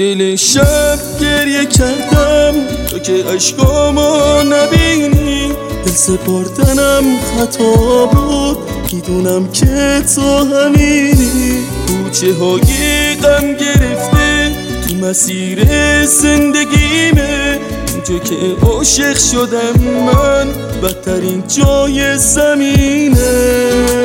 دل شب گریه کردم تو که عشقامو نبینی، دل سپردنم خطا بود، میدونم که تو همینی. کوچه های غم گرفته تو مسیر زندگیمه، اونجا که عاشق شدم من بدترین جای زمینه.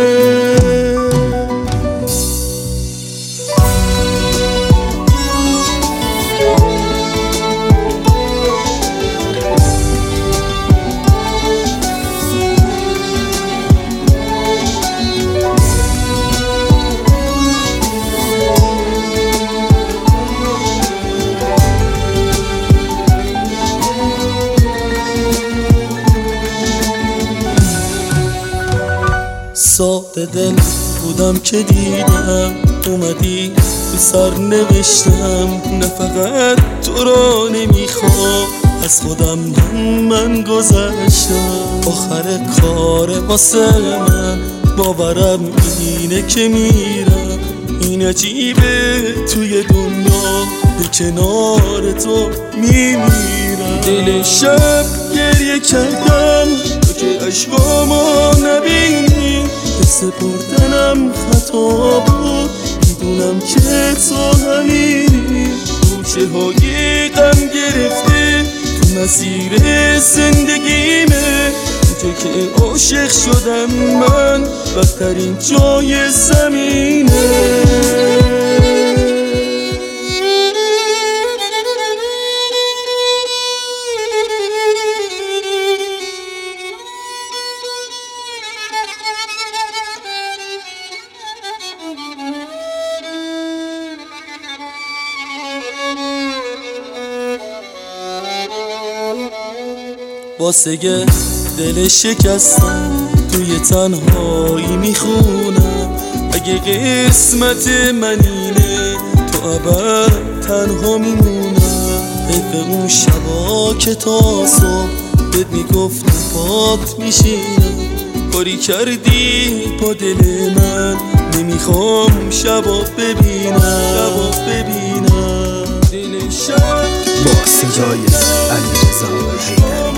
ساده دل بودم که دیدم اومدی تو سر نوشتم، نه فقط تو را نمیخوام از خودم من گذشتم. آخر کار واسه من باورم اینه که میرم، این عجیبه توی دنیا به کنار تو میمیرم. دل شب گریه کردم تو که عشقامو نبینی، سپردنم خطا بود، میدونم که تو همینی. کوچه های غم گرفته تو مسیر زندگیمه، اونجا که عاشق شدم من بدترین جای زمینه. واسه دل شکستم توی تنهایی میخونم، اگه قسمت من اینه تو ابد تنها میمونم. حیف اون شبا که تا صبح بهت میگفتم پات میشینم، کاری کردی با دل من نمیخوام شبا ببینم. دل شب با صدای علیرضا حیدری.